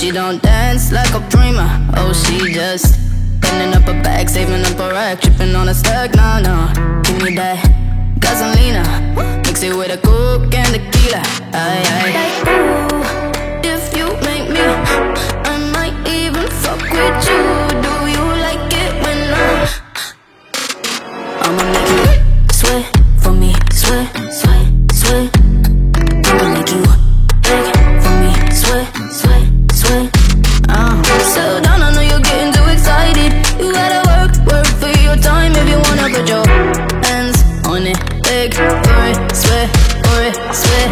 She don't dance like a prima. Oh, she just bending up her back, saving up her rack, tripping on a stack. No, no, give me that gasolina, mix it with a coke and tequila. Aye, aye. Like, ooh, if you make me, I might even fuck with you. Do you like it when I'ma make you sweat for me, sweat, sweat, sweat. I'ma make you beg for me, sweat, sweat, sweat. Settle down, I know you're getting too excited. You gotta work for your time if you wanna put your hands on it. Beg for it, sweat, for it, sweat.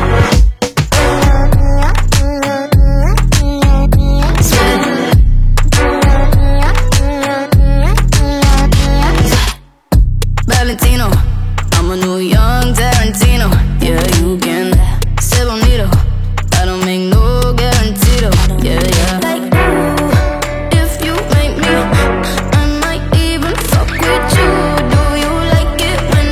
Valentino, I'm a new young Tarantino. Yeah, you can say bonito. I don't make no guarantee though. Yeah, yeah. Like, ooh, if you make me, I might even fuck with you. Do you like it when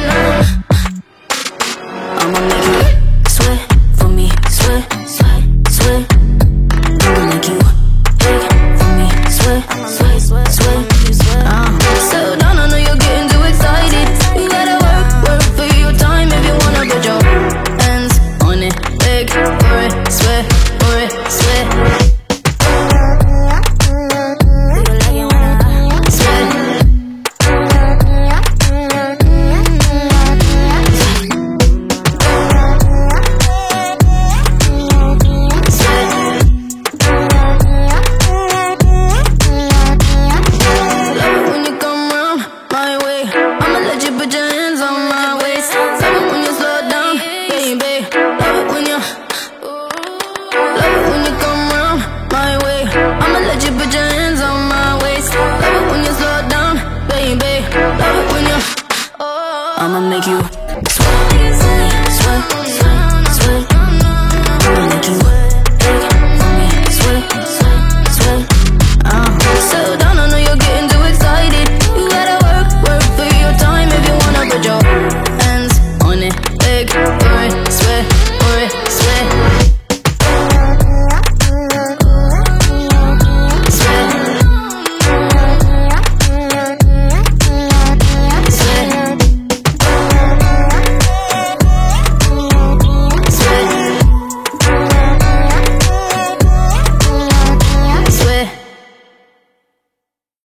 I'ma make you sweat for me, sweat, sweat, sweat. I'ma make you beg for me, sweat, sweat, sweat, sweat. Settle down, I know you're getting too excited. You gotta work for your time if you wanna put your hands on it. Beg for it, sweat for it, sweat. I'ma make you sweat.